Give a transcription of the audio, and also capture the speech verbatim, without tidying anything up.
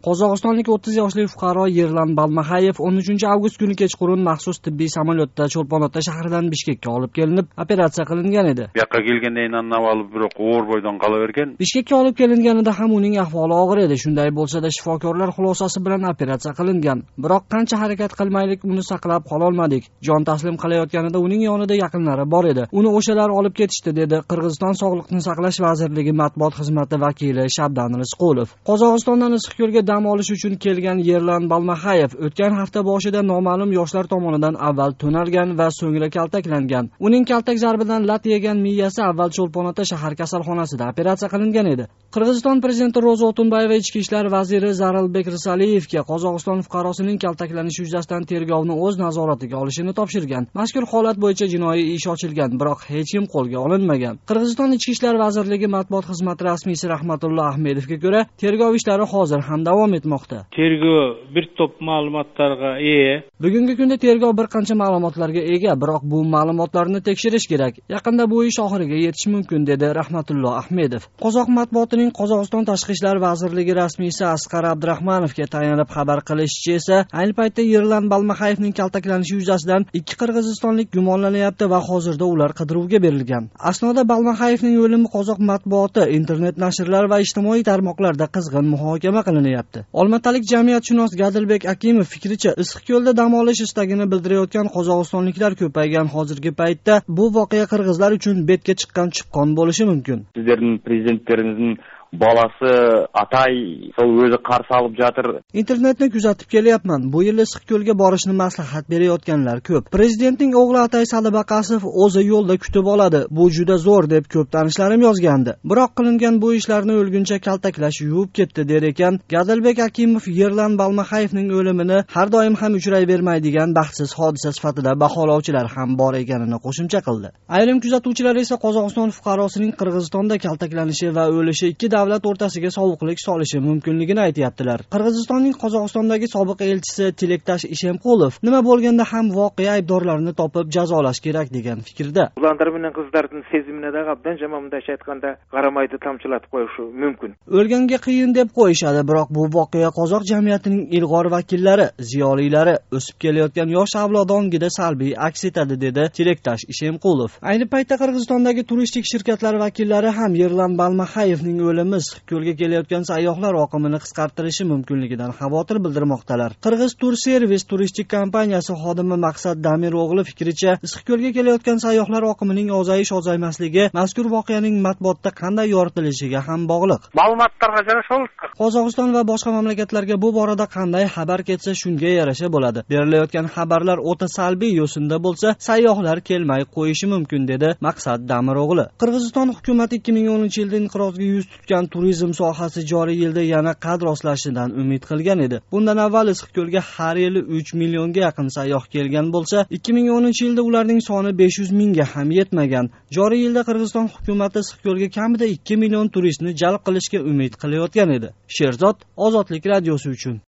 Qozog'istonlik o'ttiz yoshli fuqaro Yerlan Balmaxayev o'n uchinchi avgust kuni kechqurun maxsus tibbiy samolyotda Cho'lpon-Ota shahridan Bishkekka olib kelinib, operatsiya qilingan edi. Bu yoqqa kelgandan avval biroq O'rboydan qolavergan. Bishkekka olib kelinganida ham uning ahvoli og'ir edi. Shunday bo'lsa-da, shifokorlar xulosasi bilan operatsiya qilingan. Biroq qancha harakat qilmaylik, uni saqlab qola olmadik. Jon taslim qilayotganida uning yonida yaqinlari bor edi. Uni o'shalar olib ketishdi, dedi Qirg'iziston Sog'liqni saqlash vazirligi matbuot xizmati vakili Shabdan Rizqulov. Qozog'istondan Issiqko'lga dam olish uchun kelgan Yerlan Balmaxayev o'tgan hafta boshida noma'lum yoshlar tomonidan avval to'nalgan va so'ngra kaltaklangan. Uning kaltak zarbidan lat yegan miyasi avval Cho'lpon-Ota shahar kasalxonasida operatsiya qilingan edi. Qirg'iziston prezidenti Ro'za Otunbayeva ichki ishlar vaziri Zaralbek Risaliyevga Qozog'iston fuqarosining kaltaklanishi yuzasidan tergovni o'z nazoratiga olishini topshirgan. Mazkur holat bo'yicha jinoiy ish ochilgan, biroq hech kim qo'lga olinmagan. Qirg'iziston ichki ishlar vazirligi matbuot xizmati rasmiysi Rahmatullo Ahmedovga ko'ra, tergov ishlari hozir ham davom etmoqda. Tergov bir to'p ma'lumotlarga ega. Bugungi kunda tergov bir qancha ma'lumotlarga ega, biroq bu ma'lumotlarni tekshirish kerak. Yaqinda bu ish oxiriga yetishi mumkin, dedi Rahmatullo Ahmedov. Qozoq matbuotining Qozog'iston tashqi ishlar vazirligi rasmiysi Asqar Abdurahmanovga tayanib xabar qilishicha esa, ayni paytda Yerlan Balmaxayevning kaltaklanishi yuzasidan ikki qirg'izistonlik gumonlanyapti va hozirda ular qidiruvga berilgan. Asnoda Balmaxayevning o'limi qozoq matbuoti, internet nashrlar va ijtimoiy tarmoqlarda qizg'in muhokama qilinyapti. Olmatalik jamiyatshunos Gadilbek Akimov fikricha, Issiqko'lda dam olish istagini bildirayotgan qozog'istonliklar ko'paygan hozirgi paytda bu voqea qirg'izlar uchun betga chiqqan chipqon bo'lishi mumkin. Sizlarning prezidentlaringizning balasi Atay sol o'zi qarshi olib jatir. Internetni kuzatib kelyapman. Bu yil Issiqko'lga borishni maslahat berayotganlar ko'p. Prezidentning o'g'li Atay Salibaqasov o'zi yo'lda kutib oladi. Bu juda zo'r deb ko'p tanishlarim yozgandi. Biroq qilingan bu ishlarni o'lguncha kaltaklash yuvib ketdi, der ekan. Gadilbek Akimov Yerlan Balmaxayevning o'limini har doim ham uchrayvermaydigan baxtsiz hodisa sifatida baholovchilar ham bor ekanini qo'shimcha qildi. Ayrim kuzatuvchilar esa Qozog'iston fuqarosining Qirg'izistonda kaltaklanishi va o'lishi ikki davlat o'rtasiga sovuqlik solishi mumkinligini aytayaptilar. Qirg'izistonning Qozog'istondagi sobiq elchisi Tilektash Ishemqulov nima bo'lganda ham voqea aybdorlarini topib jazolash kerak degan fikrda. Ular bilan qizlarning sezimini da qabdan jamomdash aytganda qaramaydi tamchilatib qo'yishi mumkin. O'lganga qiyin deb qo'yishadi, biroq bu voqea qozoq jamiyatining ilg'or vakillari, ziyolilari, o'sib kelayotgan yosh avlod ongida salbiy aks etadi, dedi Tilektash Ishemqulov. Ayni paytda Qirg'izistondagi turistik shirkatlar vakillari ham Yerlan Balmaxayevning o'limi Issiqko'lga kelayotgan sayyohlar oqimini qisqartirishi mumkinligidan xavotir bildirmoqdalar. Qirg'iz Tur Servis turistik kompaniyasi xodimi Maqsad Damiro'g'li fikricha, Issiqko'lga kelayotgan sayyohlar oqimining ozayish-ozaymasligi mazkur voqeaning matbuotda qanday yoritilishiga ham bog'liq. Ma'lumotlarga yarasha Qozog'iston va boshqa mamlakatlarga bu borada qanday xabar ketsa, shunga yarasha bo'ladi. Berilayotgan xabarlar o'ta salbiy yo'sinda bo'lsa, sayyohlar kelmay qo'yishi mumkin, dedi Maqsad Damiro'g'li. Qirg'iziston hukumati ikki ming o'ninchi yilda inqirozga yuz tutgan turizm sohasi joriy yilda yana qad rostlashidan umid qilgan edi. Bundan avval Issiqko'lga har yili uch millionga yaqin sayyoh kelgan bo'lsa, ikki ming o'ninchi yilda ularning soni besh yuz mingga ham yetmagan. Joriy yilda Qirg'iziston hukumati Issiqko'lga kamida ikki million turistni jalb qilishga umid qilayotgan edi. Sherzod Ozodlik radiosi uchun.